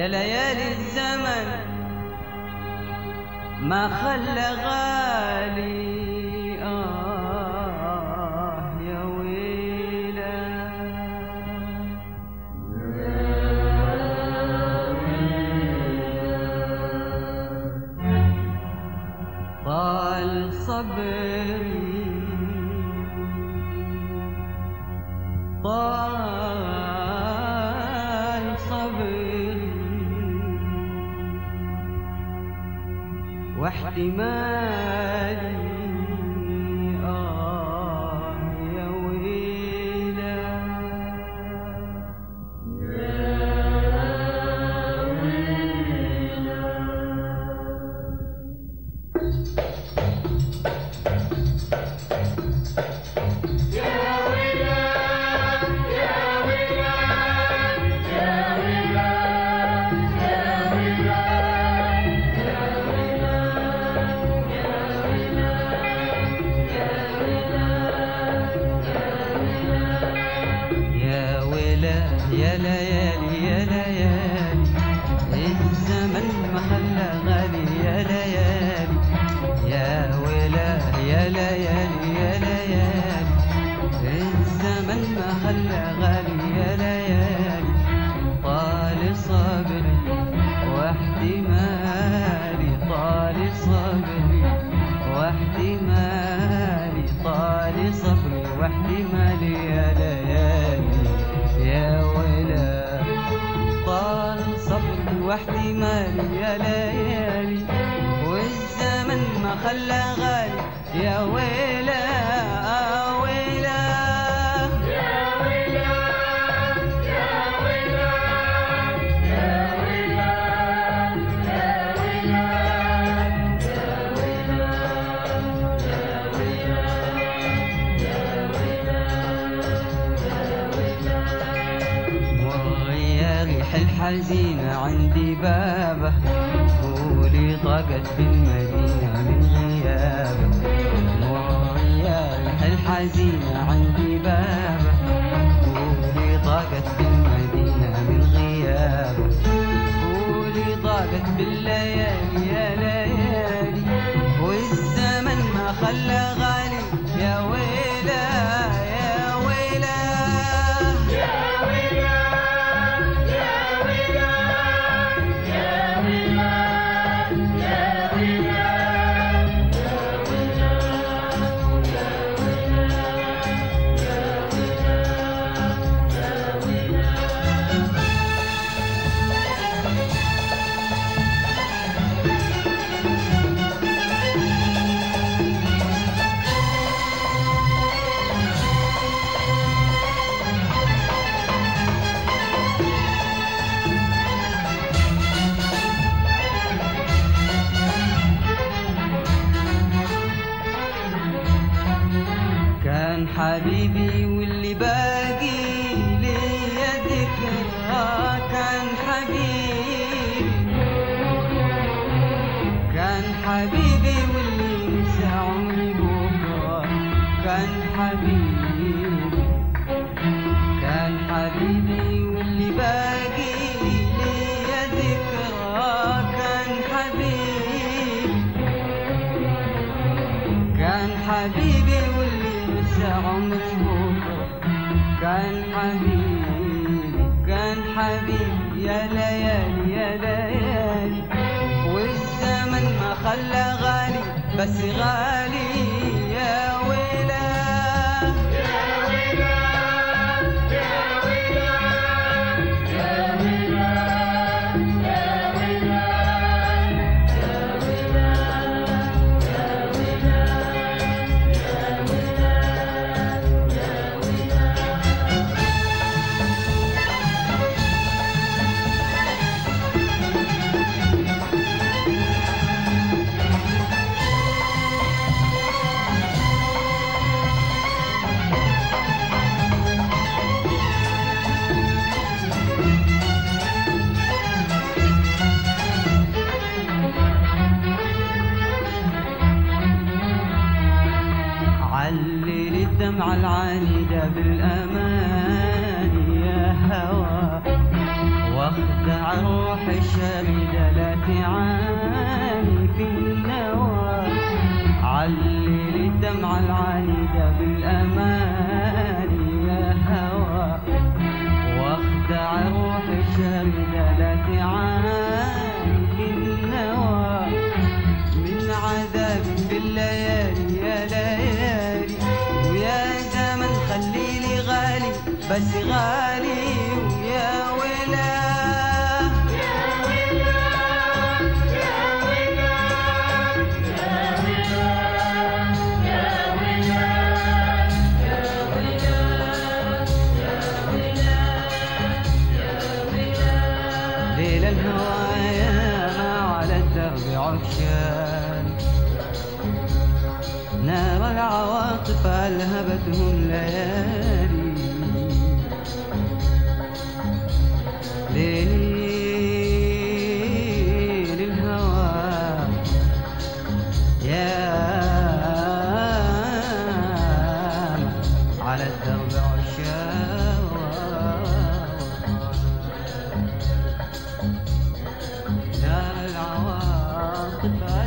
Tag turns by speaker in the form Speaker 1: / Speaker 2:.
Speaker 1: يا ليالي الزمن ما خلى غالي يا ويلا طال صبري طال صبري واحتمالي يا ويلا يا ليالي يا ليالي الزمن ما خلى غالي يا ليالي يا ويلا يا ليالي يا ليالي الزمن ما خلى غالي يا ليالي طال صبري واحتمالي طال صبري واحتمالي طال صبري واحتمالي يا ليالي يا ويلا طال صبري واحتمالي يا ليالي والزمن ما خلى غالي يا ويلا ويلا
Speaker 2: يا ويلا يا ويلا يا ويلا يا ويلا يا ويلا يا ويلا
Speaker 1: يا ريح الحزينة عندي بابه قولي ضاقت بالمدينة من غيابه يا ريح الحزينة عندي بابه قولي ضاقت بالمدينة من غيابه قولي ضاقت بالليالي يا ليالي والزمن ما خلى غالي يا ويلا يا ويلا
Speaker 2: يا ويلا يا ويلا يا ويلا يا ويلا
Speaker 1: كان حبيبي واللي باقي ليا ذكرى كان حبيبي واللي نسى عمري بكرة كان حبيبي واللي باقي ليا ذكرى كان حبيبي واللي نسى عمري بكرة كان حبيبي يا ليالي يا ليالي والزمن ما خلى غالي بس غالي يا ويلا
Speaker 2: يا ويلا يا ويلا يا ويلا يا ويلا يا ويلا يا ويلا
Speaker 1: الدمعة العنيدة بالأمان يا هوى واخد واخدع روح الشريدة لا تعاني في النوى، علل الدمعة العنيدة بالأماني يا هوى، واخدع روح الشريدة لا تعاني في النوى، من عذابي في الليالي يا ليالي، ويا زمن خليلي غالي بس غالي، ويا ويلا ليل الهوايا على الدرب عكشان، نار العواطف ألهبتهم ليالي، ليل الهوى يا على الدرب عكشان، نار العواطف